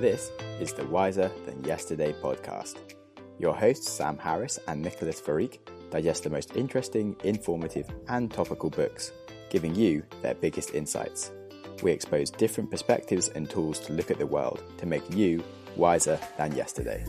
This is the Wiser Than Yesterday podcast. Your hosts Sam Harris and Nicholas Farik digest the most interesting, informative and topical books, giving you their biggest insights. We expose different perspectives and tools to look at the world to make you wiser than yesterday.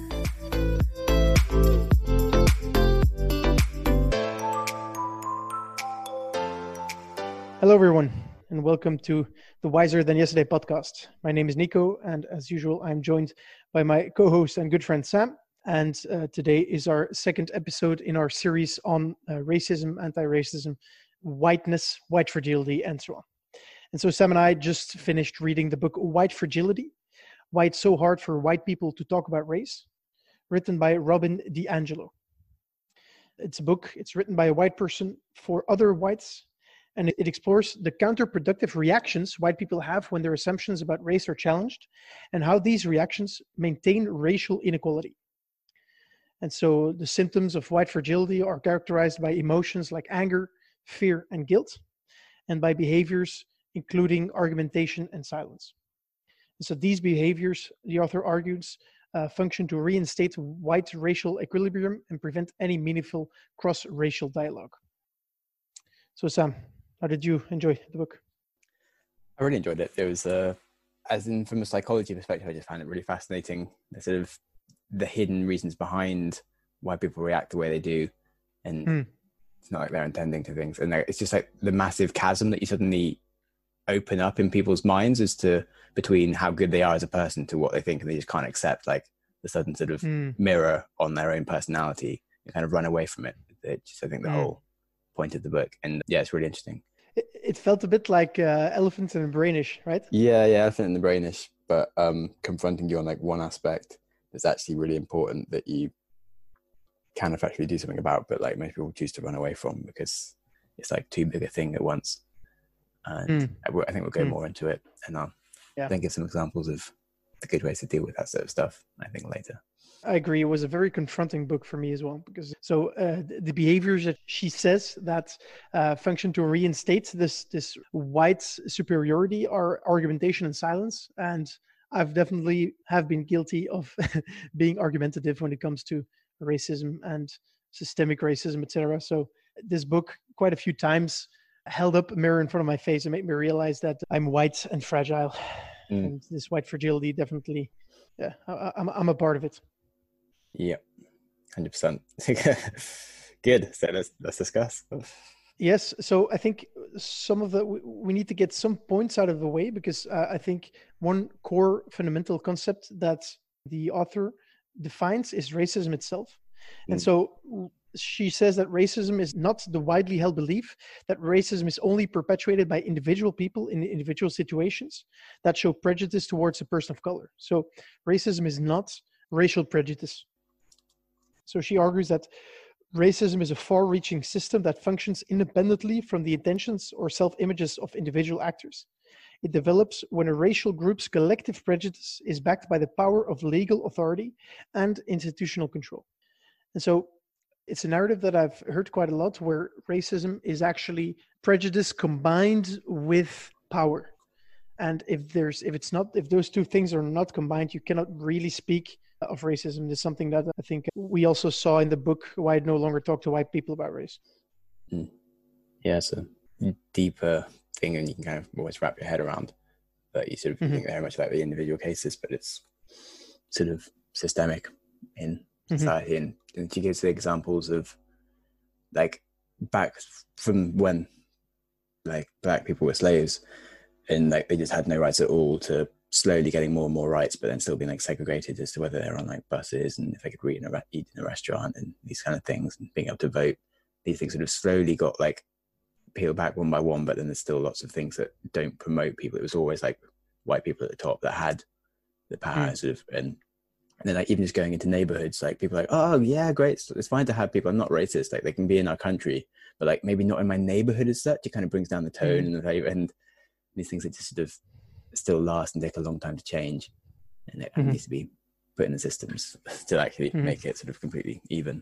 Hello everyone, and welcome to the Wiser Than Yesterday podcast. My name is Nico, and as usual, I'm joined by my co-host and good friend Sam. And today is our second episode in our series on racism, anti-racism, whiteness, white fragility, and so on. And so Sam and I just finished reading the book White Fragility, Why It's So Hard for White People to Talk About Race, written by Robin DiAngelo. It's a book, it's written by a white person for other whites, and it explores the counterproductive reactions white people have when their assumptions about race are challenged and how these reactions maintain racial inequality. And so the symptoms of white fragility are characterized by emotions like anger, fear, and guilt, and by behaviors including argumentation and silence. And so these behaviors, the author argues, function to reinstate white racial equilibrium and prevent any meaningful cross-racial dialogue. So Sam, how did you enjoy the book? I really enjoyed it. It was, from a psychology perspective, I just found it really fascinating. The sort of the hidden reasons behind why people react the way they do, and it's not like they're intending to things. And it's just like the massive chasm that you suddenly open up in people's minds as to between how good they are as a person to what they think, and they just can't accept like the sudden sort of mirror on their own personality and kind of run away from it. It's just, I think, the whole point of the book. And yeah, it's really interesting. It felt a bit like Elephant in the Brainish, right? Yeah, Elephant in the Brainish, but confronting you on like one aspect that's actually really important that you can effectively do something about, but like most people choose to run away from because it's like too big a thing at once. And I think we'll go more into it, and I'll think of some examples of the good ways to deal with that sort of stuff, I think, later. I agree. It was a very confronting book for me as well, because the behaviors that she says that function to reinstate this white superiority are argumentation and silence. And I've definitely have been guilty of being argumentative when it comes to racism and systemic racism, etc. So this book quite a few times held up a mirror in front of my face and made me realize that I'm white and fragile. And this white fragility definitely, I'm a part of it. Yeah, 100%. Good. So let's discuss. Yes. So I think we need to get some points out of the way, because I think one core fundamental concept that the author defines is racism itself. And so she says that racism is not the widely held belief that racism is only perpetuated by individual people in individual situations that show prejudice towards a person of color. So racism is not racial prejudice. So she argues that racism is a far-reaching system that functions independently from the intentions or self-images of individual actors. It develops when a racial group's collective prejudice is backed by the power of legal authority and institutional control. And so it's a narrative that I've heard quite a lot, where racism is actually prejudice combined with power. And if those two things are not combined, you cannot really speak of racism. This is something that I think we also saw in the book, Why I No Longer Talk to White People About Race. Yeah, it's a deeper thing, and you can kind of always wrap your head around. But you sort of think very much about the individual cases, but it's sort of systemic in society. And she gives the examples of like back from when like black people were slaves, and like they just had no rights at all, to slowly getting more and more rights, but then still being like segregated as to whether they're on like buses and if they could eat in a restaurant and these kind of things, and being able to vote. These things sort of slowly got like peeled back one by one, but then there's still lots of things that don't promote people. It was always like white people at the top that had the power, sort of, and then like even just going into neighborhoods, like people are like, oh yeah, great, it's fine to have people. I'm not racist, like they can be in our country, but like maybe not in my neighborhood as such. It kind of brings down the tone and these things that just sort of still last and take a long time to change, and it needs to be put in the systems to actually make it sort of completely even.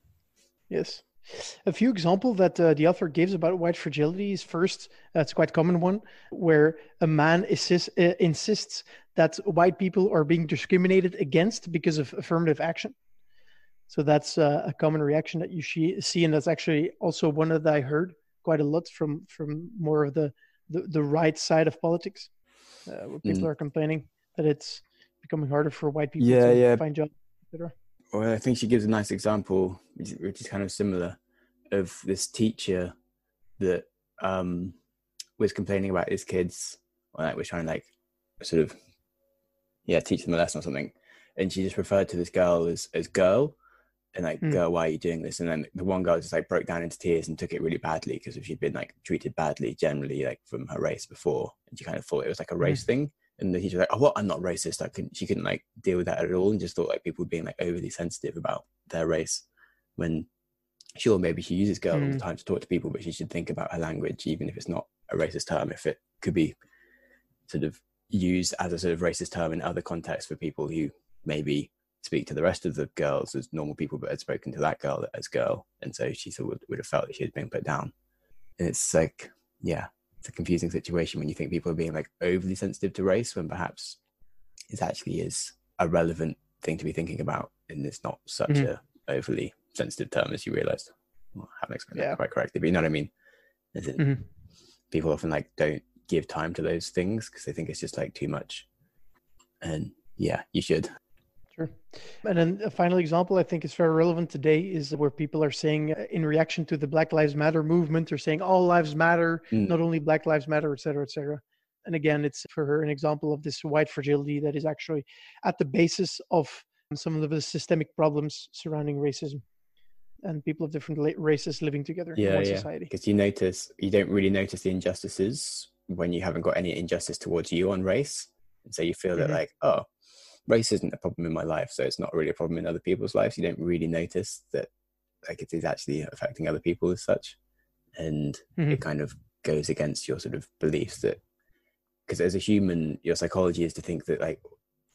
Yes. A few examples that the author gives about white fragility is first, it's quite a common one, where a man insists that white people are being discriminated against because of affirmative action. So that's a common reaction that you see, and that's actually also one that I heard quite a lot from more of the right side of politics, where people are complaining that it's becoming harder for white people to find jobs, etc. Well, I think she gives a nice example, which is kind of similar, of this teacher that was complaining about his kids, or like was trying to like sort of teach them a lesson or something, and she just referred to this girl as girl, and like, girl, why are you doing this? And then the one girl just like broke down into tears and took it really badly because she'd been like treated badly generally, like from her race before, and she kind of thought it was like a race thing. And the teacher was like, oh, what? I'm not racist. She couldn't like deal with that at all, and just thought like people being like overly sensitive about their race, when sure, maybe she uses girl all the time to talk to people, but she should think about her language, even if it's not a racist term, if it could be sort of used as a sort of racist term in other contexts for people who maybe speak to the rest of the girls as normal people, but had spoken to that girl as girl, and so she thought would have felt that she had been put down. And it's like, it's a confusing situation when you think people are being like overly sensitive to race, when perhaps it actually is a relevant thing to be thinking about, and it's not such a overly sensitive term as you realized. Well, I haven't explained that quite correctly, but you know what I mean. Is it people often like don't give time to those things because they think it's just like too much, and you should. Sure. And then a final example I think is very relevant today is where people are saying in reaction to the Black Lives Matter movement, they're saying all lives matter, not only Black Lives Matter, et cetera, et cetera. And again, it's for her an example of this white fragility that is actually at the basis of some of the systemic problems surrounding racism and people of different races living together in one society. Because you don't really notice the injustices when you haven't got any injustice towards you on race. And so you feel that like, oh, race isn't a problem in my life, so it's not really a problem in other people's lives. You don't really notice that like it is actually affecting other people as such. And it kind of goes against your sort of beliefs that, because as a human, your psychology is to think that like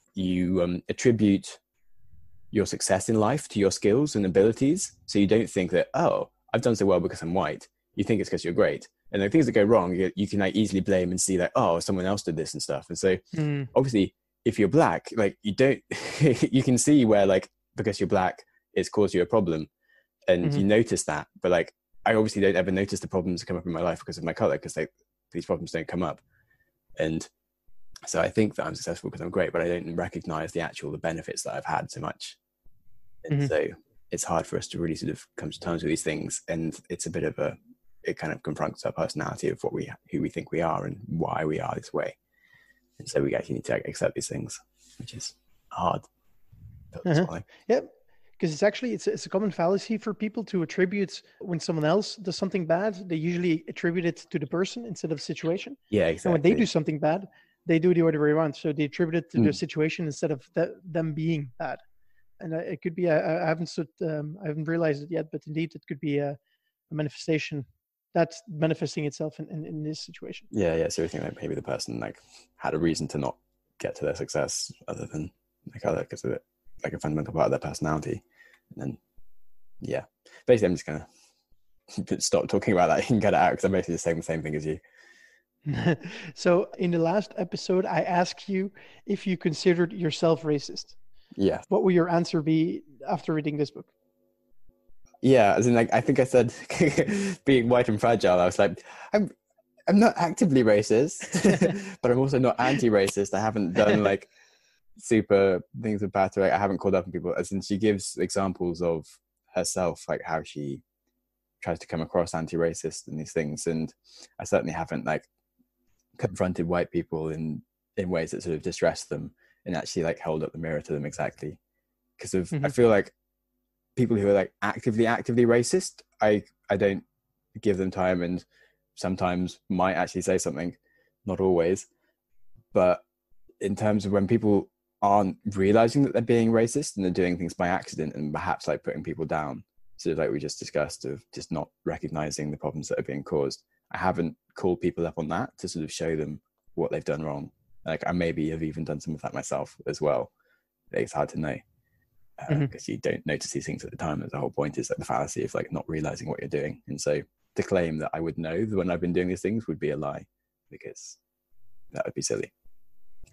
you attribute your success in life to your skills and abilities. So you don't think that, oh, I've done so well because I'm white. You think it's because you're great. And the things that go wrong, you can like easily blame and see that, oh, someone else did this and stuff. And so obviously, if you're black, like you don't, you can see where like, because you're black, it's caused you a problem, and you notice that. But like, I obviously don't ever notice the problems that come up in my life because of my color, because like these problems don't come up. And so I think that I'm successful because I'm great, but I don't recognize the benefits that I've had so much. And so it's hard for us to really sort of come to terms with these things. And it's a bit of it kind of confronts our personality of who we think we are and why we are this way. And so we actually need to accept these things, which is hard. Yeah, because it's a common fallacy for people to attribute when someone else does something bad. They usually attribute it to the person instead of situation. Yeah, exactly. And when they do something bad, they do the other way around. So they attribute it to the situation instead of them being bad. And it could be I haven't realized it yet, but indeed it could be a manifestation that's manifesting itself in this situation. Yeah. So we think like maybe the person like had a reason to not get to their success other than like other, because of it, like a fundamental part of their personality. And then basically I'm just gonna stop talking about that and get it out, because I'm basically just saying the same thing as you. So in the last episode I asked you if you considered yourself racist. Yeah. What will your answer be after reading this book? Yeah, as in like I think I said being white and fragile, I was like, I'm not actively racist, but I'm also not anti-racist. I haven't done like super things with bad. I haven't called up on people. As in, she gives examples of herself, like how she tries to come across anti-racist and these things. And I certainly haven't like confronted white people in ways that sort of distress them and actually like hold up the mirror to them exactly. Because of I feel like people who are like actively racist, I don't give them time, and sometimes might actually say something, not always. But in terms of when people aren't realizing that they're being racist and they're doing things by accident and perhaps like putting people down, sort of like we just discussed, of just not recognizing the problems that are being caused, I haven't called people up on that to sort of show them what they've done wrong. Like I maybe have even done some of that myself as well. It's hard to know. Because you don't notice these things at the time. The whole point is like the fallacy of like not realizing what you're doing. And so to claim that I would know when I've been doing these things would be a lie, because that would be silly.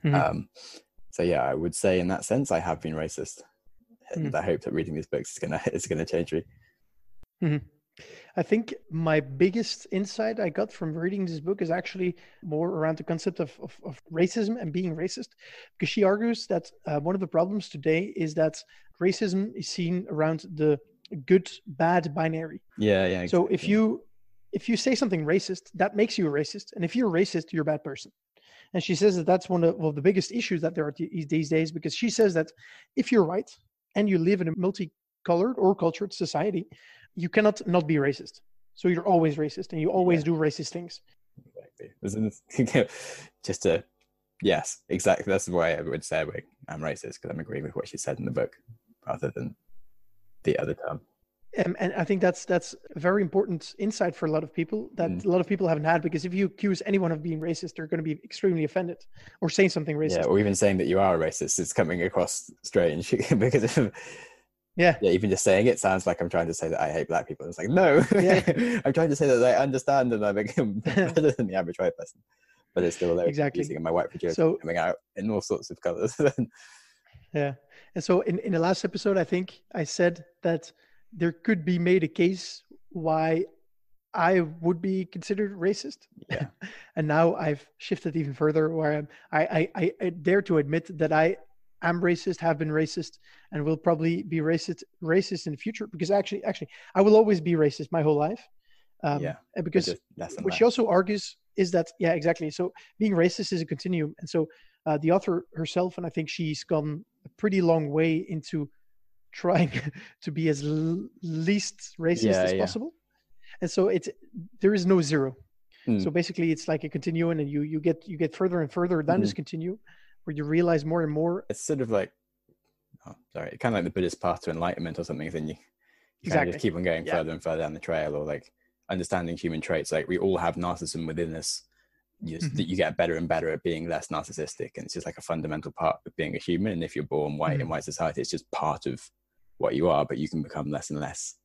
Mm-hmm. So yeah, I would say in that sense, I have been racist, and I hope that reading these books is gonna change me. Mm-hmm. I think my biggest insight I got from reading this book is actually more around the concept of racism and being racist, because she argues that one of the problems today is that racism is seen around the good bad binary. Yeah, exactly. So if you say something racist, that makes you a racist, and if you're racist, you're a bad person. And she says that that's one of the biggest issues that there are these days, because she says that if you're white and you live in a multicolored or cultured society, you cannot not be racist. So you're always racist, and you always do racist things. Exactly. Yes, exactly. That's the way I would say I'm racist, because I'm agreeing with what she said in the book rather than the other term. And I think that's a very important insight for a lot of people that a lot of people haven't had, because if you accuse anyone of being racist, they're going to be extremely offended or saying something racist. Yeah, or even saying that you are a racist is coming across strange because of, even just saying it sounds like I'm trying to say that I hate black people. It's like, no, I'm trying to say that I understand and I become better than the average white person, but it's still there. Exactly. And my white fragility coming out in all sorts of colors. Yeah. And so in the last episode, I think I said that there could be made a case why I would be considered racist. Yeah. And now I've shifted even further, where I dare to admit that I am racist, have been racist, and will probably be racist in the future, because actually I will always be racist my whole life. Because what she also argues is that, exactly. So being racist is a continuum. And so the author herself, and I think she's gone a pretty long way into trying to be as least racist as possible. And so there is no zero. So basically it's like a continuum, and you get further and further down this continuum, where you realize more and more. It's sort of like, kind of like the Buddhist path to enlightenment or something. Then you kind of just keep on going further and further down the trail, or like understanding human traits. Like we all have narcissism within us. That you get better and better at being less narcissistic, and it's just like a fundamental part of being a human. And if you're born white in white society, it's just part of what you are, but you can become less and less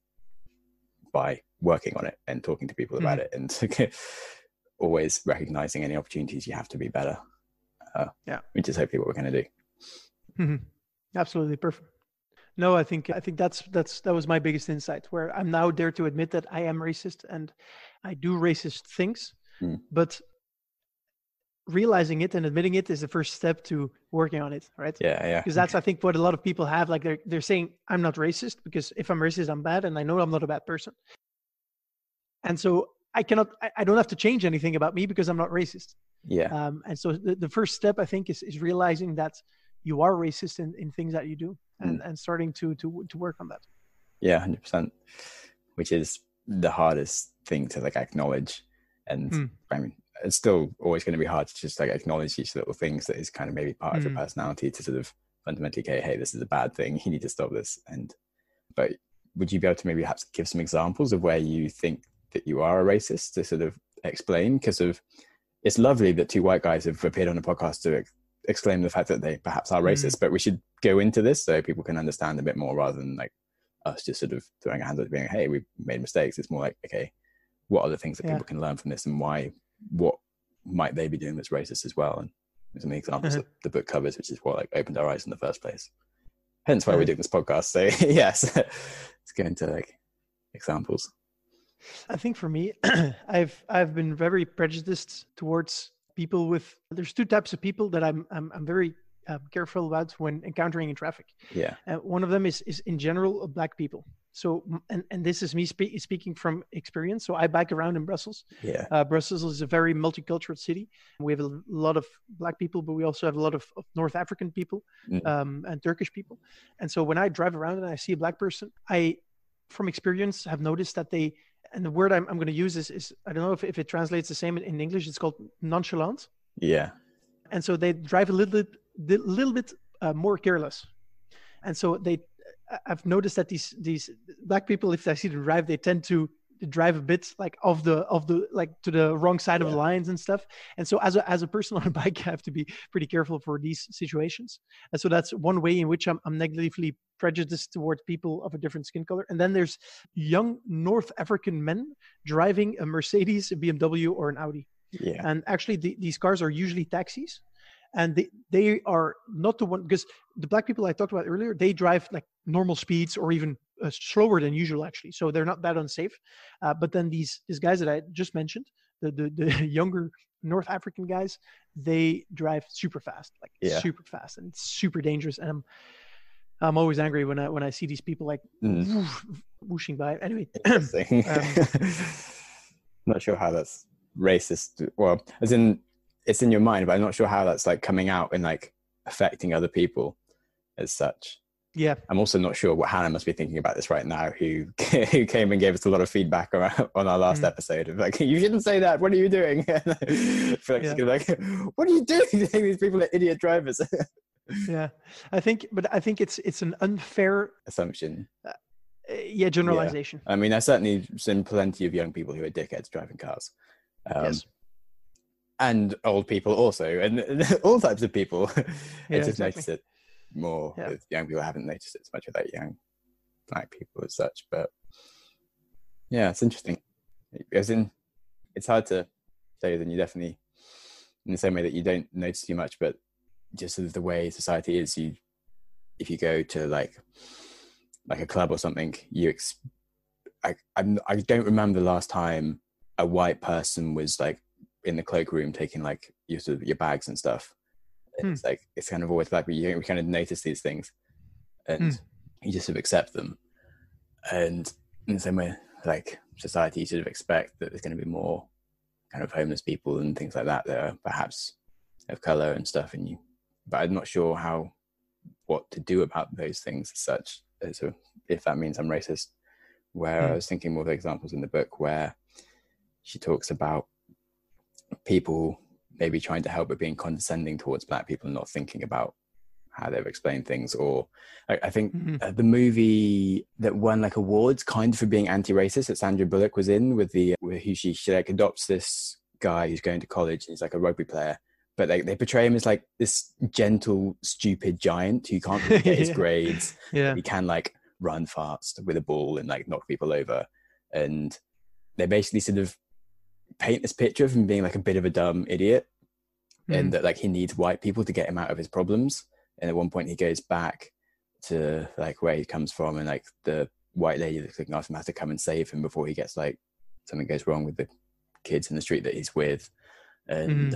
by working on it and talking to people about it, and always recognizing any opportunities you have to be better. Which is hopefully what we're going to do. Absolutely perfect. No, I think that was my biggest insight, where I'm now dare to admit that I am racist and I do racist things, but realizing it and admitting it is the first step to working on it, right? Yeah. Because that's, I think, what a lot of people have. Like they're saying, I'm not racist, because if I'm racist, I'm bad, and I know I'm not a bad person. And so I don't have to change anything about me because I'm not racist. Yeah. And so the first step, I think, is realizing that you are racist in things that you do, and starting to work on that. Yeah, 100%. Which is the hardest thing to like acknowledge. And I mean, it's still always going to be hard to just like acknowledge these little things that is kind of maybe part of your personality, to sort of fundamentally go, hey, this is a bad thing, you need to stop this. But would you be able to maybe perhaps give some examples of where you think that you are a racist, to sort of explain? Because it's lovely that two white guys have appeared on a podcast to exclaim the fact that they perhaps are racist, but we should go into this so people can understand a bit more, rather than like us just sort of throwing our hands up being, hey, we've made mistakes. It's more like, okay, what are the things that people can learn from this, and what might they be doing that's racist as well? And there's some examples that the book covers, which is what like opened our eyes in the first place. Hence why we're doing this podcast. So yes, let's go into like examples. I think for me, I've been very prejudiced towards people with. There's two types of people that I'm very careful about when encountering in traffic. Yeah. One of them is in general Black people. So, and this is me speaking from experience. So I bike around in Brussels. Yeah. Brussels is a very multicultural city. We have a lot of Black people, but we also have a lot of North African people and Turkish people. And so when I drive around and I see a Black person, I, from experience, have noticed that they, and the word I'm going to use is I don't know if it translates the same in English. It's called nonchalant. Yeah. And so they drive a little bit more careless. And so I've noticed that these Black people, if I see them drive, they tend to drive a bit like of the like to the wrong side of the lines and stuff. And so as a person on a bike, I have to be pretty careful for these situations. And so that's one way in which I'm negatively prejudiced towards people of a different skin color. And then there's young North African men driving a Mercedes, a BMW, or an Audi. Yeah. And actually these cars are usually taxis. and they are not the one, because the black people I talked about earlier, they drive like normal speeds or even slower than usual actually, so they're not that unsafe. But then these guys that I just mentioned, the younger North African guys, they drive super fast, like super fast, and it's super dangerous. And I'm always angry when I see these people like whooshing by. Anyway, not sure how that's racist. Well, as in it's in your mind, but I'm not sure how that's like coming out and like affecting other people as such. Yeah, I'm also not sure what Hannah must be thinking about this right now, who came and gave us a lot of feedback on our last episode of like, you shouldn't say that. What are you doing? Felix is like, what are you doing? These people are idiot drivers. Yeah, I think it's an unfair assumption. Generalization. Yeah. I mean, I've certainly seen plenty of young people who are dickheads driving cars. Yes. And old people also, and all types of people. I just exactly. notice it more with young people. I haven't noticed it as much with like young black people as such, but yeah, it's interesting. As in, it's hard to say that you definitely, in the same way that you don't notice too much, but just sort of the way society is, if you go to like a club or something, I don't remember the last time a white person was like in the cloakroom taking like your bags and stuff. It's like, it's kind of always black, but you kind of notice these things and you just sort of accept them. And in the same way, like society, you sort of expect that there's going to be more kind of homeless people and things like that are perhaps of color and stuff. But I'm not sure what to do about those things as such. So if that means I'm racist, where I was thinking more of the examples in the book where she talks about people maybe trying to help but being condescending towards black people and not thinking about how they've explained things. Or I think the movie that won like awards kind of for being anti-racist that Sandra Bullock was in with who she like adopts this guy who's going to college and he's like a rugby player, but like they portray him as like this gentle, stupid giant who can't really get his grades. He can like run fast with a ball and like knock people over. And they basically sort of paint this picture of him being like a bit of a dumb idiot and that like he needs white people to get him out of his problems. And at one point he goes back to like where he comes from and like the white lady that's looking after him has to come and save him before he gets like something goes wrong with the kids in the street that he's with. And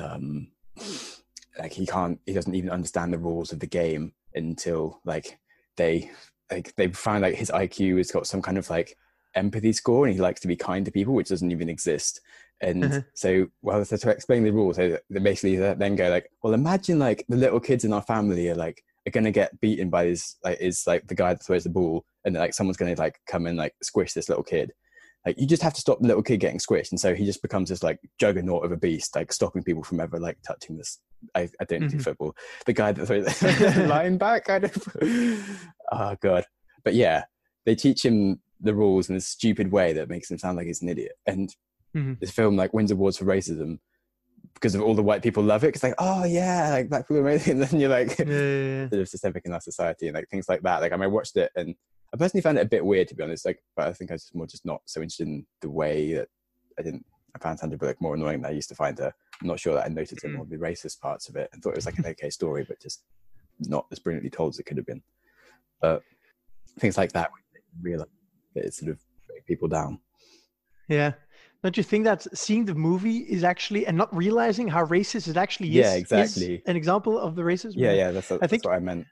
like he doesn't even understand the rules of the game until like they find like his IQ has got some kind of like empathy score and he likes to be kind to people, which doesn't even exist. And so to explain the rules, they basically then go like, well, imagine like the little kids in our family are going to get beaten by this like is like the guy that throws the ball, and like someone's going to like come and like squish this little kid. Like you just have to stop the little kid getting squished, and so he just becomes this like juggernaut of a beast, like stopping people from ever like touching this. I don't do football. The guy that throws the line back, kind of. Oh god! But yeah, they teach him the rules in a stupid way that makes him sound like he's an idiot. And this film like wins awards for racism because of all the white people love it. It's like, oh yeah, like black people are amazing. And then you're like, sort of systemic in our society and like things like that. Like I watched it and I personally found it a bit weird, to be honest. Like, but I think I was just not so interested in the way that I found Sandra Bullock more annoying than I used to find her. I'm not sure that I noticed more of the racist parts of it and thought it was like an okay story, but just not as brilliantly told as it could have been. But things like that, realize that it sort of break people down. Yeah. Don't you think that seeing the movie is actually, and not realizing how racist it actually is, yeah, exactly, is an example of the racism? Yeah, that's what I meant.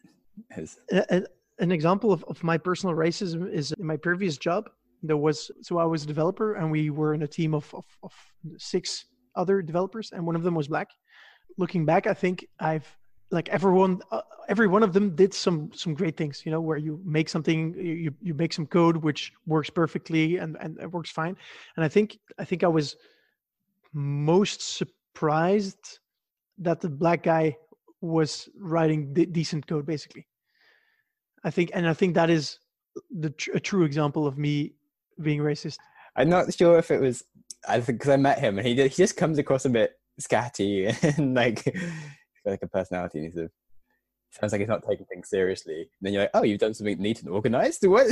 An example of my personal racism is in my previous job. I was a developer and we were in a team of 6 other developers and one of them was black. Looking back, I think every one of them did some great things, where you make something, you make some code which works perfectly and it works fine. And I think I was most surprised that the black guy was writing decent code, basically. I think that is a true example of me being racist. I'm not sure if it was, I think, because I met him and he just comes across a bit scatty and like a personality, and he sort of sounds like he's not taking things seriously. And then you're like, oh, you've done something neat and organized. What?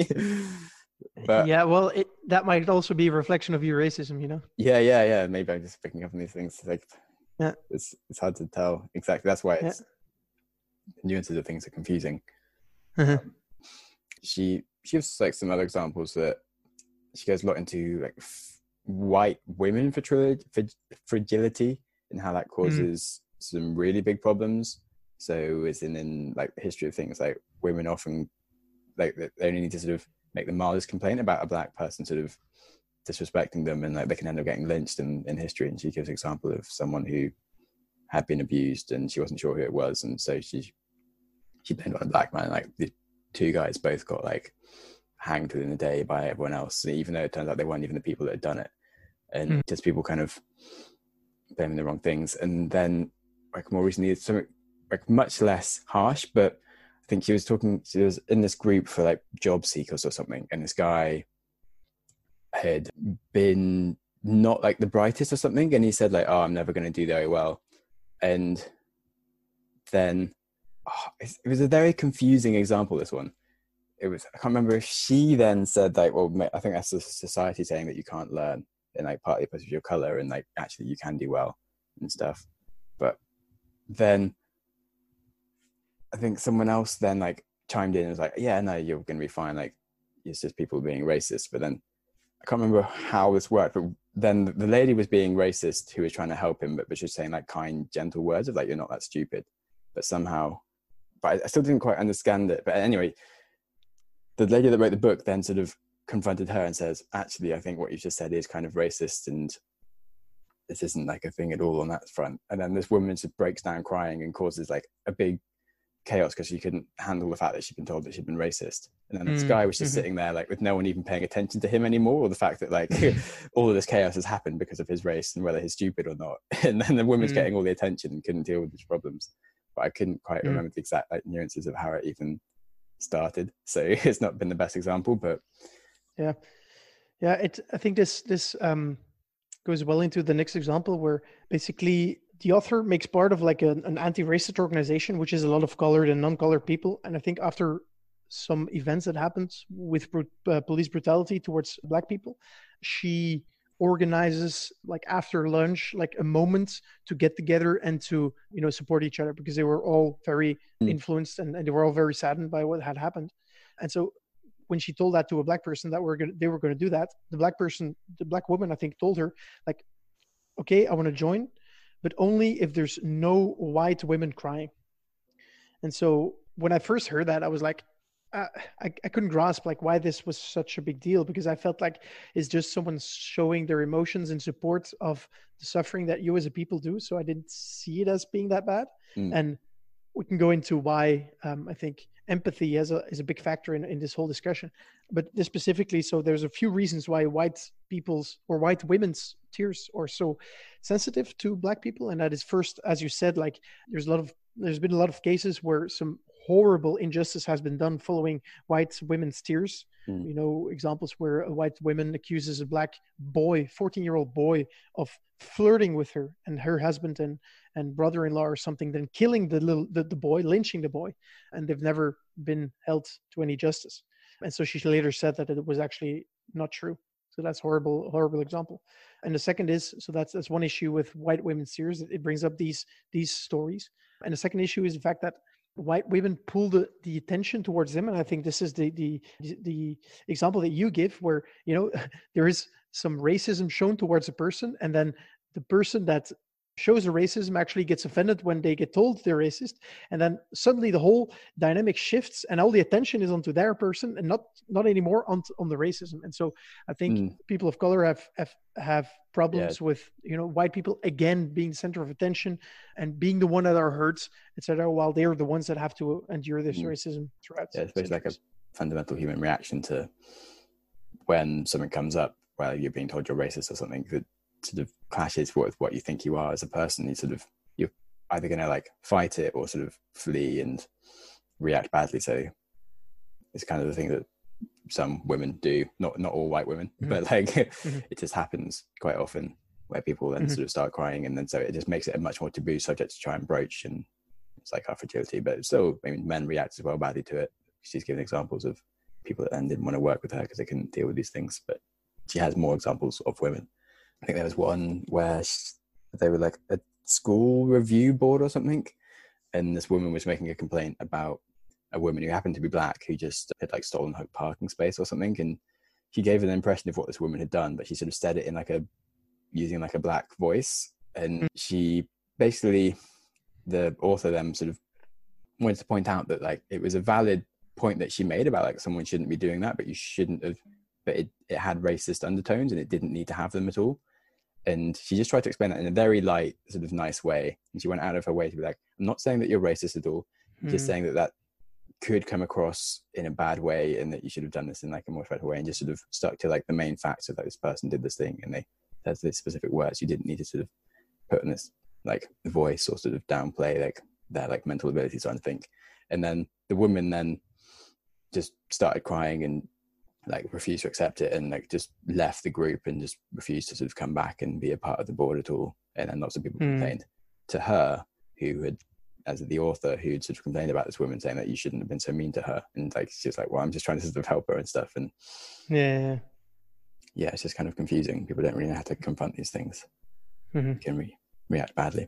But yeah, well, that might also be a reflection of your racism, Yeah. Maybe I'm just picking up on these things. Like, Yeah. It's hard to tell exactly. That's why Yeah. nuances of things are confusing. Uh-huh. She gives like some other examples that she goes a lot into like white women fragility and how that causes some really big problems. So it's in like the history of things, like women often like they only need to sort of make the mildest complaint about a black person sort of disrespecting them, and like they can end up getting lynched in history. And she gives an example of someone who had been abused and she wasn't sure who it was, and so she blamed on a black man. Like the two guys both got like hanged within a day by everyone else, even though it turns out they weren't even the people that had done it, and just people kind of blaming the wrong things. And then like more recently it's something like much less harsh, but I think she was in this group for like job seekers or something, and this guy had been not like the brightest or something, and he said like, oh, I'm never going to do very well. And then it was a very confusing example, this one. I can't remember if she then said like, well, I think that's the society saying that you can't learn, and like partly because of your color, and like actually you can do well and stuff. But then I think someone else then like chimed in and was like, yeah, no, you're going to be fine. Like it's just people being racist. But then I can't remember how this worked, but then the lady was being racist who was trying to help him, but she was saying like kind, gentle words of like, you're not that stupid. But I still didn't quite understand it. But anyway, the lady that wrote the book then sort of confronted her and says, actually, I think what you just said is kind of racist, and this isn't like a thing at all on that front. And then this woman just breaks down crying and causes like a big chaos because she couldn't handle the fact that she'd been told that she'd been racist. And then this guy was just sitting there like with no one even paying attention to him anymore, or the fact that like all of this chaos has happened because of his race and whether he's stupid or not. And then the woman's getting all the attention and couldn't deal with his problems. But I couldn't quite remember the exact like nuances of how it even started. So it's not been the best example, but yeah. I think this goes well into the next example, where basically the author makes part of like an anti-racist organization, which is a lot of colored and non-colored people. And I think after some events that happened with police brutality towards black people, she organizes like after lunch, like a moment to get together and to, support each other, because they were all very influenced and they were all very saddened by what had happened. And so when she told that to a black person that they were going to do that, the black woman, I think, told her like, okay, I want to join, but only if there's no white women crying. And so when I first heard that, I was like, I couldn't grasp like why this was such a big deal, because I felt like it's just someone showing their emotions in support of the suffering that you as a people do. So I didn't see it as being that bad. And we can go into why I think empathy is a big factor in this whole discussion. But this specifically, so there's a few reasons why white people's or white women's tears are so sensitive to black people. And that is, first, as you said, like there's been a lot of cases where some horrible injustice has been done following white women's tears. Examples where a white woman accuses a black boy, 14-year-old boy, of flirting with her and her husband and brother-in-law or something, then killing the boy, lynching the boy, and they've never been held to any justice. And so she later said that it was actually not true. So that's horrible example. And the second is, so that's one issue with white women's tears. It brings up these stories. And the second issue is the fact that white women pull the attention towards them. And I think this is the example that you give, where, there is some racism shown towards a person, and then the person that shows the racism actually gets offended when they get told they're racist, and then suddenly the whole dynamic shifts and all the attention is onto their person and not anymore on the racism. And so I think people of color have problems with white people again being the center of attention and being the one that are hurt, etc., while they're the ones that have to endure this racism throughout. Yeah, it's like a fundamental human reaction to when something comes up where you're being told you're racist or something that sort of clashes with what you think you are as a person. You're either going to like fight it or sort of flee and react badly. So it's kind of the thing that some women do, not all white women, but like it just happens quite often where people then sort of start crying, and then so it just makes it a much more taboo subject to try and broach, and it's like our fragility. But still, I mean, men react as well badly to it. She's given examples of people that then didn't want to work with her because they couldn't deal with these things, but she has more examples of women. I think there was one where they were like school review board or something, and this woman was making a complaint about a woman who happened to be black who just had like stolen her parking space or something, and she gave an impression of what this woman had done, but she sort of said it in like using like a black voice, and she basically, the author then sort of wanted to point out that like it was a valid point that she made about like someone shouldn't be doing that, but you shouldn't have, but it had racist undertones and it didn't need to have them at all. And she just tried to explain that in a very light, sort of nice way. And she went out of her way to be like, I'm not saying that you're racist at all. I'm just saying that could come across in a bad way and that you should have done this in like a more respectful way, and just sort of stuck to like the main facts of like this person did this thing and they said these specific words. You didn't need to sort of put in this like voice or sort of downplay like their like mental abilities or anything. And then the woman then just started crying and like refused to accept it, and like just left the group and just refused to sort of come back and be a part of the board at all. And then lots of people complained to her, who had, as the author, who'd sort of complained about this woman, saying that you shouldn't have been so mean to her. And like she was like, well, I'm just trying to sort of help her and stuff. And yeah, it's just kind of confusing. People don't really know how to confront these things. You can react badly.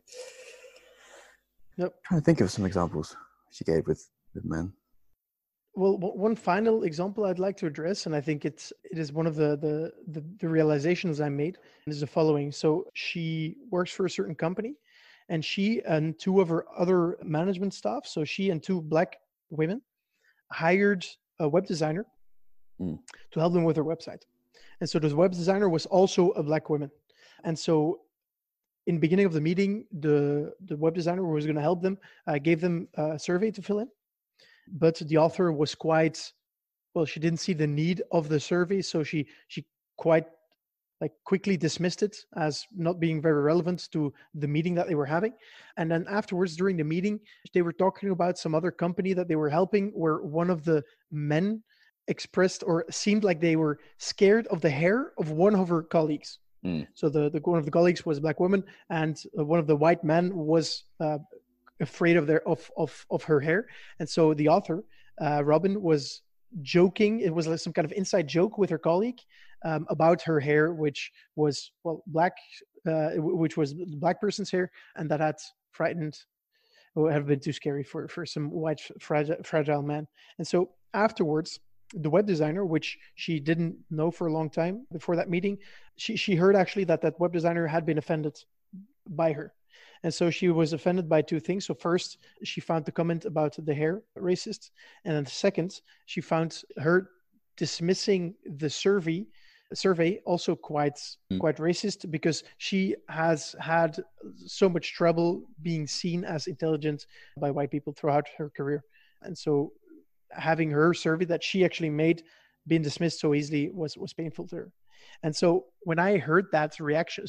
I'm trying to think of some examples she gave with men. Well, one final example I'd like to address, and I think it is one of the realizations I made, is the following. So she works for a certain company, and she and two of her other management staff, so she and two black women, hired a web designer to help them with their website. And so this web designer was also a black woman. And so in the beginning of the meeting, the web designer who was going to help them gave them a survey to fill in. But the author was quite, well, she didn't see the need of the survey, so she quite like quickly dismissed it as not being very relevant to the meeting that they were having. And then afterwards, during the meeting, they were talking about some other company that they were helping, where one of the men expressed or seemed like they were scared of the hair of one of her colleagues. So the one of the colleagues was a black woman, and one of the white men was afraid of her hair. And so the author, Robin, was joking. It was like some kind of inside joke with her colleague about her hair, which was black, which was the black person's hair, and that had frightened, or have been too scary for some white fragile man. And so afterwards, the web designer, which she didn't know for a long time before that meeting, she heard actually that web designer had been offended by her. And so she was offended by two things. So first, she found the comment about the hair racist. And then second, she found her dismissing the survey also quite racist, because she has had so much trouble being seen as intelligent by white people throughout her career. And so having her survey that she actually made being dismissed so easily was painful to her. And so when I heard that reaction,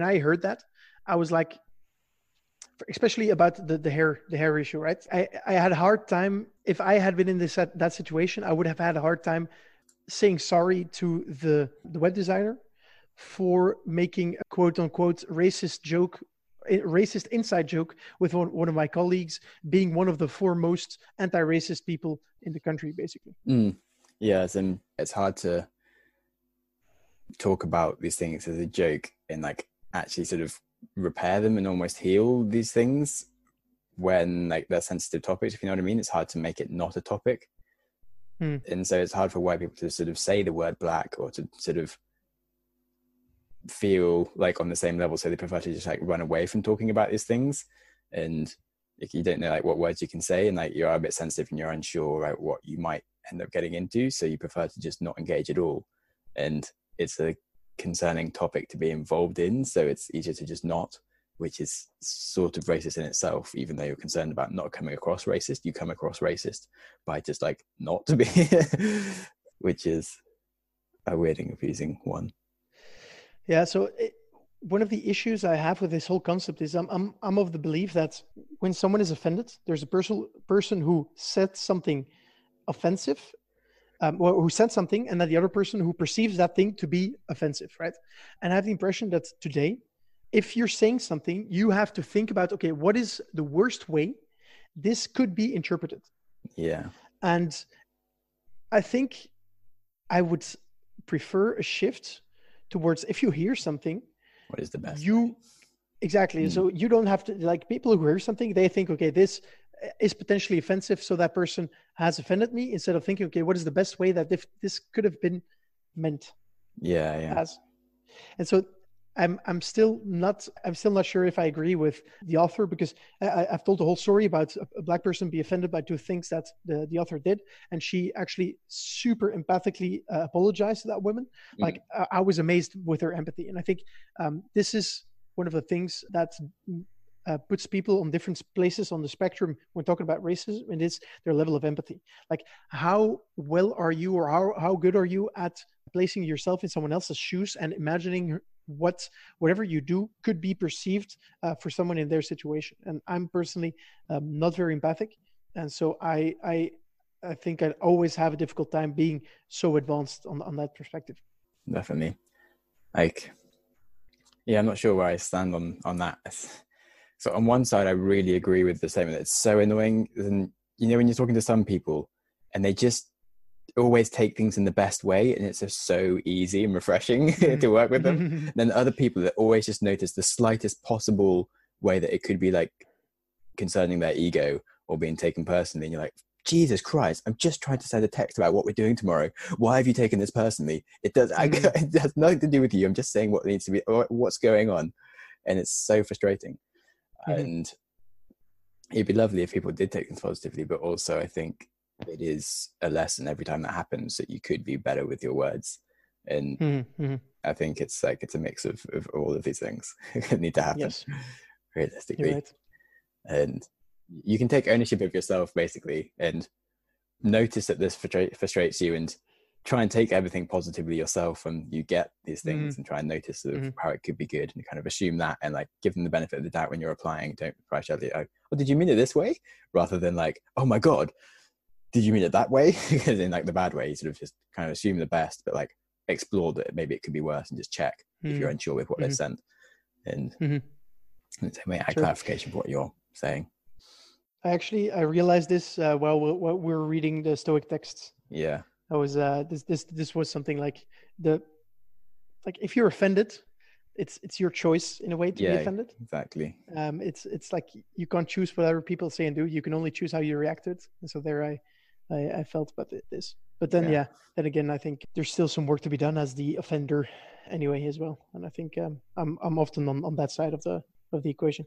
I was like, especially about the hair issue, right? I had a hard time. If I had been in that situation, I would have had a hard time saying sorry to the web designer for making a quote unquote racist inside joke with one of my colleagues, being one of the foremost anti-racist people in the country, basically. Yes, and it's hard to talk about these things as a joke and like actually sort of repair them and almost heal these things when like they're sensitive topics, if you know what I mean. It's hard to make it not a topic. And so it's hard for white people to sort of say the word black or to sort of feel like on the same level, so they prefer to just like run away from talking about these things. And if you don't know like what words you can say, and like you're a bit sensitive and you're unsure about what you might end up getting into, so you prefer to just not engage at all. And it's a concerning topic to be involved in, so it's easier to just not, which is sort of racist in itself. Even though you're concerned about not coming across racist, you come across racist by just like not to be which is a weird and confusing one. Yeah, so one of the issues I have with this whole concept is I'm of the belief that when someone is offended, there's a person who said something offensive, or who said something, and then the other person who perceives that thing to be offensive, right? And I have the impression that today, if you're saying something, you have to think about, okay, what is the worst way this could be interpreted? Yeah. And I think I would prefer a shift towards, if you hear something, what is the best way? Exactly. So you don't have to, like, people who hear something, they think, okay, this is potentially offensive, so that person has offended me, instead of thinking, okay, what is the best way that this could have been meant as. And so I'm still not sure if I agree with the author, because I've told the whole story about a black person be offended by two things that the author did, and she actually super empathically apologized to that woman. Like, I was amazed with her empathy, and I think this is one of the things that puts people on different places on the spectrum when talking about racism, and it's their level of empathy. Like, how well are you, or how good are you at placing yourself in someone else's shoes and imagining whatever you do could be perceived for someone in their situation. And I'm personally not very empathic, and so I think I always have a difficult time being so advanced on that perspective. Definitely. Like, yeah, I'm not sure where I stand on that. So on one side, I really agree with the statement that it's so annoying. And, you know, when you're talking to some people and they just always take things in the best way, and it's just so easy and refreshing to work with them. Then other people that always just notice the slightest possible way that it could be like concerning their ego or being taken personally. And you're like, Jesus Christ, I'm just trying to send a text about what we're doing tomorrow. Why have you taken this personally? It has nothing to do with you. I'm just saying what needs to be, or what's going on. And it's so frustrating. And it'd be lovely if people did take things positively, but also I think it is a lesson every time that happens that you could be better with your words. And I think it's like, it's a mix of all of these things that need to happen realistically. Right. And you can take ownership of yourself basically, and notice that this frustrates you, and try and take everything positively yourself when you get these things, and try and notice sort of how it could be good, and kind of assume that, and like give them the benefit of the doubt when you're applying. Don't price out like, oh, did you mean it this way? Rather than like, oh my God, did you mean it that way? Because in like the bad way, you sort of just kind of assume the best, but like explore that maybe it could be worse, and just check if you're unsure with what they sent. And add clarification for what you're saying. I realized this while we were reading the Stoic texts. Yeah. I was this was something like if you're offended, it's your choice in a way to be offended. Exactly. It's like you can't choose whatever people say and do. You can only choose how you react to it. And so there I felt about this. But then then again, I think there's still some work to be done as the offender anyway as well. And I think I'm often on that side of the equation.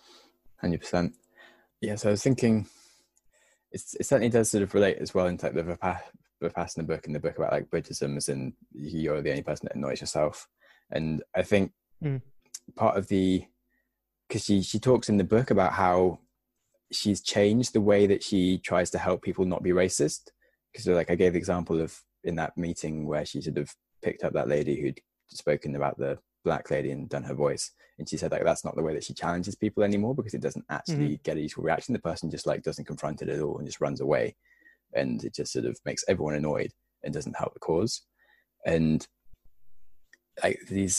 100%. Yeah, so I was thinking, it certainly does sort of relate as well into like the Vipassana book, and the book about like Buddhism, as in you're the only person that annoys yourself. And I think part of because she talks in the book about how she's changed the way that she tries to help people not be racist. Because like I gave the example of in that meeting where she sort of picked up that lady who'd spoken about the black lady and done her voice, and she said like that's not the way that she challenges people anymore, because it doesn't actually get a useful reaction. The person just like doesn't confront it at all and just runs away, and it just sort of makes everyone annoyed and doesn't help the cause. And like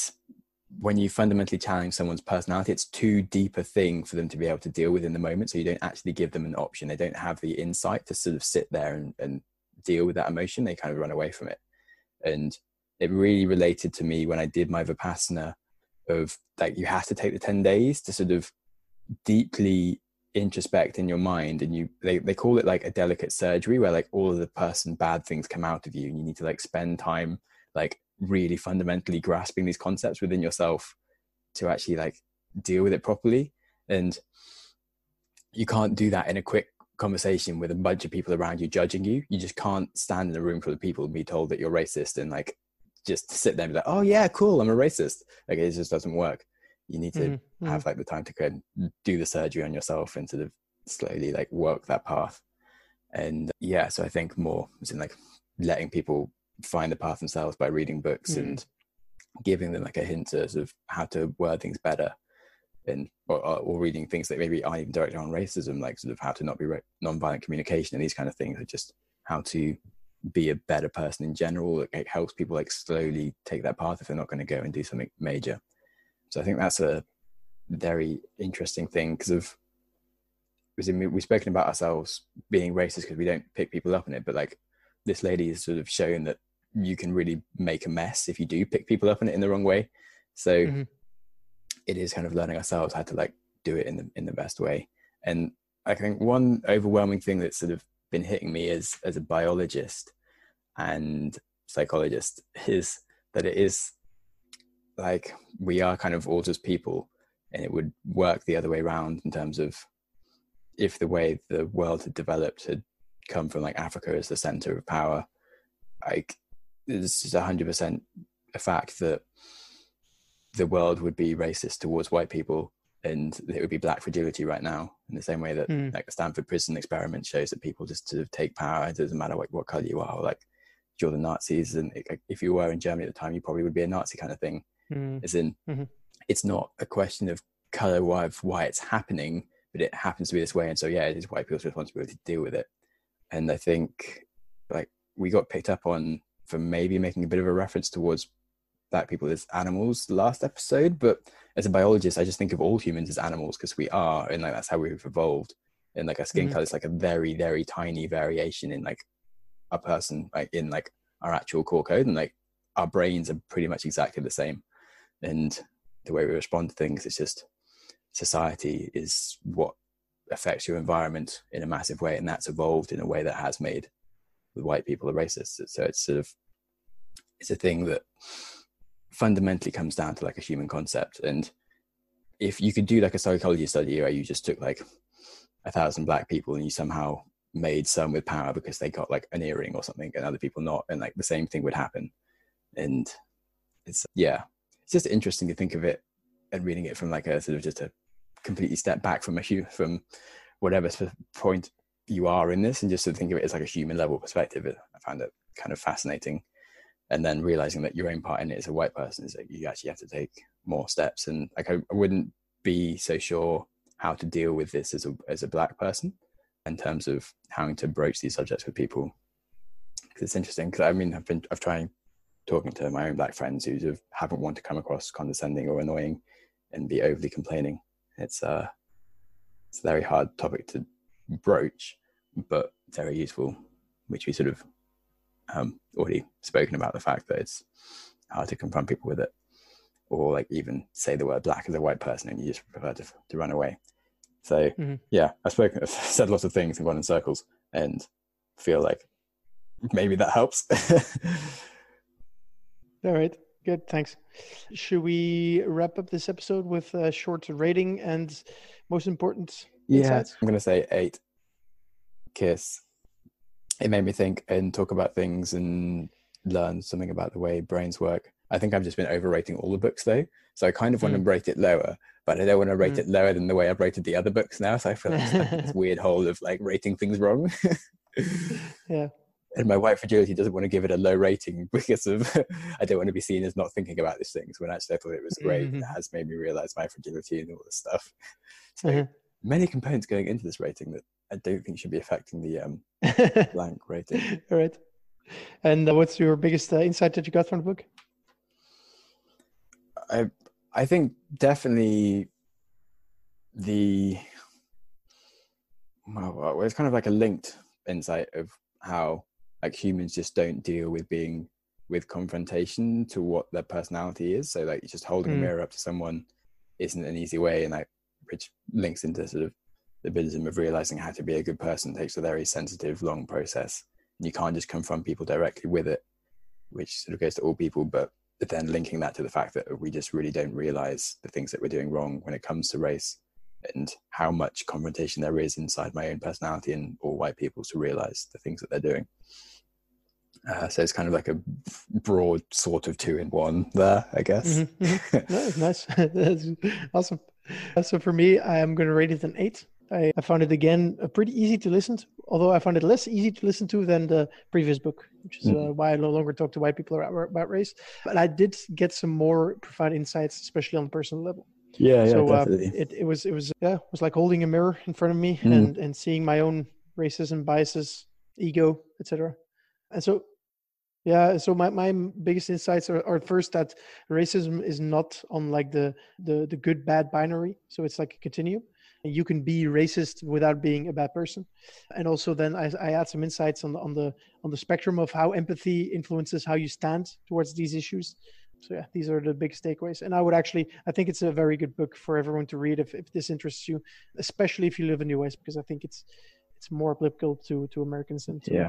when you fundamentally challenge someone's personality, it's too deep a thing for them to be able to deal with in the moment, so you don't actually give them an option. They don't have the insight to sort of sit there and deal with that emotion. They kind of run away from it. And it really related to me when I did my Vipassana, of like you have to take the 10 days to sort of deeply introspect in your mind, and they call it like a delicate surgery, where like all of the bad things come out of you, and you need to like spend time like really fundamentally grasping these concepts within yourself to actually like deal with it properly. And you can't do that in a quick conversation with a bunch of people around you judging you. You just can't stand in a room full of people and be told that you're racist and like just sit there and be like, oh yeah, cool, I'm a racist. Like it just doesn't work. You need to have like the time to kind of do the surgery on yourself and sort of slowly like work that path. And so I think more as in like letting people find the path themselves by reading books and giving them like a hint to sort of how to word things better, and or reading things that maybe aren't even directly on racism, like sort of how to not be non-violent communication, and these kind of things are just how to be a better person in general. It helps people like slowly take that path if they're not going to go and do something major. So I think that's a very interesting thing, because we've spoken about ourselves being racist because we don't pick people up on it, but like this lady has sort of shown that you can really make a mess if you do pick people up on it in the wrong way. So it is kind of learning ourselves how to like do it in the best way. And I think one overwhelming thing that's sort of been hitting me as a biologist and psychologist is that it is like we are kind of all just people, and it would work the other way around in terms of if the way the world had developed had come from like Africa as the center of power, like it's just 100% a fact that the world would be racist towards white people, and it would be black fragility right now, in the same way that like the Stanford prison experiment shows that people just sort of take power. It doesn't matter what color you are, or like you're the Nazis, and if you were in Germany at the time, you probably would be a Nazi kind of thing. As in, it's not a question of color why it's happening, but it happens to be this way, and so yeah, it is white people's responsibility to deal with it. And I think like we got picked up on for maybe making a bit of a reference towards black people as animals last episode, but as a biologist, I just think of all humans as animals because we are, and like that's how we've evolved. And like our skin color is like a very, very tiny variation in like a person, like in like our actual core code, and like our brains are pretty much exactly the same. And the way we respond to things, it's just society is what affects your environment in a massive way, and that's evolved in a way that has made the white people a racist. So it's sort of, it's a thing that fundamentally comes down to like a human concept. And if you could do like a psychology study where you just took like 1,000 black people and you somehow made some with power because they got like an earring or something and other people not, and like the same thing would happen. And it's just interesting to think of it and reading it from like a sort of just a completely step back from from whatever point you are in this, and just to think of it as like a human level perspective. I found it kind of fascinating. And then realizing that your own part in it as a white person is that you actually have to take more steps. And like I wouldn't be so sure how to deal with this as a black person in terms of having to broach these subjects with people. Because it's interesting. Because I mean, I've tried talking to my own black friends who haven't wanted to come across condescending or annoying and be overly complaining. It's a very hard topic to broach, but very useful, which we sort of already spoken about, the fact that it's hard to confront people with it, or like even say the word black as a white person and you just prefer to run away. So yeah, I've said lots of things and gone in circles, and feel like maybe that helps. All right, good, thanks. Should we wrap up this episode with a short rating and most important insights? I'm going to say 8. Kiss. It made me think and talk about things and learn something about the way brains work. I think I've just been overrating all the books though. So I kind of want to rate it lower, but I don't want to rate it lower than the way I've rated the other books now. So I feel like I'm stuck in this weird hole of like rating things wrong. Yeah. And my white fragility doesn't want to give it a low rating because of I don't want to be seen as not thinking about these things, when actually I thought it was great. It has made me realize my fragility and all this stuff. So many components going into this rating that I don't think should be affecting the blank rating. All right. And what's your biggest insight that you got from the book? I think definitely it's kind of like a linked insight of how like humans just don't deal with confrontation to what their personality is. So like just holding a mirror up to someone isn't an easy way, and like which links into sort of the Buddhism of realizing how to be a good person takes a very sensitive, long process. And you can't just confront people directly with it, which sort of goes to all people, but then linking that to the fact that we just really don't realize the things that we're doing wrong when it comes to race, and how much confrontation there is inside my own personality and all white people to realize the things that they're doing. So it's kind of like a broad sort of 2-in-1 there, I guess. No, nice. That's awesome. So for me, I'm going to rate it an 8. I found it again pretty easy to listen to, although I found it less easy to listen to than the previous book, which is why I no longer talk to white people about race. But I did get some more profound insights, especially on the personal level. Yeah, so definitely. It was like holding a mirror in front of me and seeing my own racism, biases, ego, etc. And so my biggest insights are first that racism is not on like the good bad binary. So it's like a continuum. You can be racist without being a bad person. And also then I add some insights on the spectrum of how empathy influences how you stand towards these issues. yeah, these are the biggest takeaways. And I think it's a very good book for everyone to read if this interests you, especially if you live in the US, because I think it's more applicable to Americans than to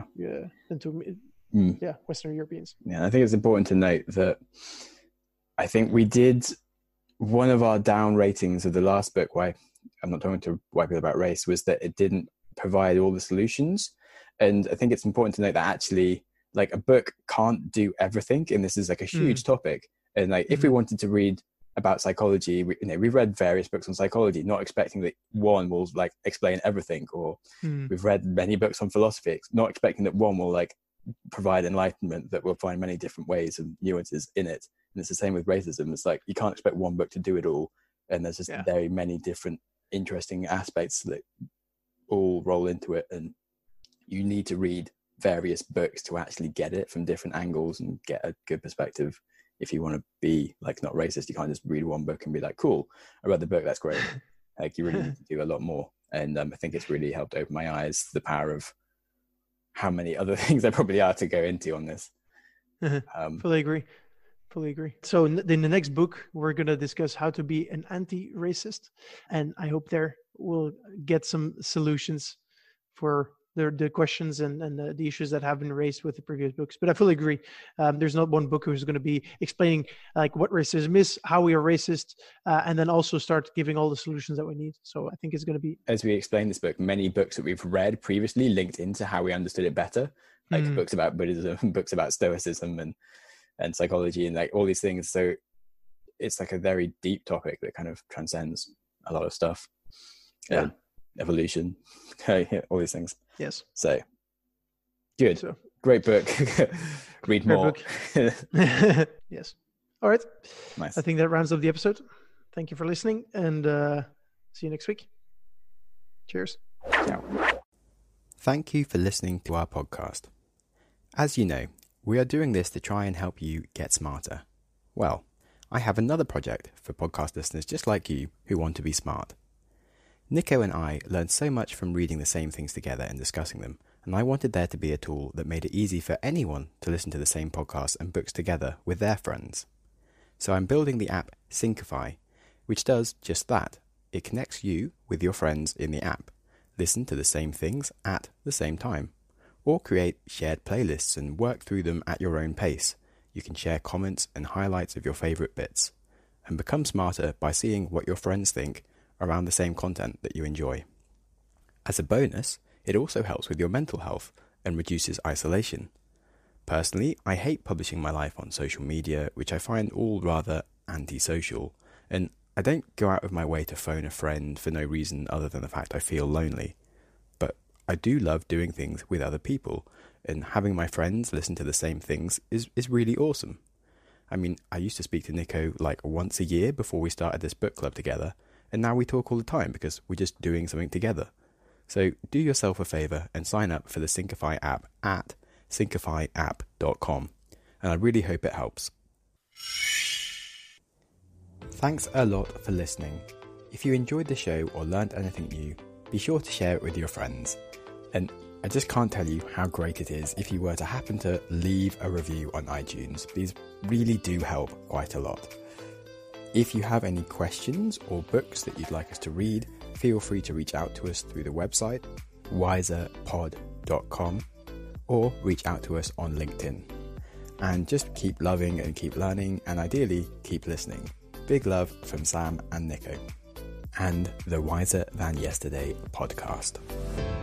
Western Europeans. Yeah, I think it's important to note that I think we did one of our down ratings of the last book, why I'm not talking to white people about race, was that it didn't provide all the solutions. And I think it's important to note that actually, like, a book can't do everything, and this is like a huge topic. And like, if we wanted to read about psychology, we've read various books on psychology, not expecting that one will like explain everything, or we've read many books on philosophy, not expecting that one will like provide enlightenment, that we'll find many different ways and nuances in it. And it's the same with racism. It's like, you can't expect one book to do it all, and there's just very many different interesting aspects that all roll into it, and you need to read various books to actually get it from different angles and get a good perspective. If you want to be like not racist, you can't just read one book and be like, cool, I read the book, that's great. Like, you really need to do a lot more. And I think it's really helped open my eyes to the power of how many other things there probably are to go into on this. Fully agree. So in the next book, we're going to discuss how to be an anti-racist. And I hope there we'll get some solutions for the questions and the issues that have been raised with the previous books. But I fully agree. There's not one book who's going to be explaining like what racism is, how we are racist, and then also start giving all the solutions that we need. So I think it's going to be... As we explain this book, many books that we've read previously linked into how we understood it better, like books about Buddhism, books about Stoicism and psychology and like all these things. So it's like a very deep topic that kind of transcends a lot of stuff. Evolution, all these things. Yes. So good. So, great book. Read more. Yes. All right. Nice. I think that rounds up the episode. Thank you for listening, and see you next week. Cheers. Ciao. Thank you for listening to our podcast. As you know, we are doing this to try and help you get smarter. Well, I have another project for podcast listeners just like you who want to be smart. Nico and I learned so much from reading the same things together and discussing them, and I wanted there to be a tool that made it easy for anyone to listen to the same podcasts and books together with their friends. So I'm building the app Syncify, which does just that. It connects you with your friends in the app, listen to the same things at the same time, or create shared playlists and work through them at your own pace. You can share comments and highlights of your favourite bits, and become smarter by seeing what your friends think around the same content that you enjoy. As a bonus, it also helps with your mental health and reduces isolation. Personally, I hate publishing my life on social media, which I find all rather antisocial, and I don't go out of my way to phone a friend for no reason other than the fact I feel lonely. But I do love doing things with other people, and having my friends listen to the same things is really awesome. I mean, I used to speak to Nico like once a year before we started this book club together, and now we talk all the time because we're just doing something together. So do yourself a favour and sign up for the Syncify app at syncifyapp.com, and I really hope it helps. Thanks a lot for listening. If you enjoyed the show or learned anything new, be sure to share it with your friends. And I just can't tell you how great it is if you were to happen to leave a review on iTunes. These really do help quite a lot. If you have any questions or books that you'd like us to read, feel free to reach out to us through the website, wiserpod.com, or reach out to us on LinkedIn. And just keep loving and keep learning, and ideally keep listening. Big love from Sam and Nico, and the Wiser Than Yesterday podcast.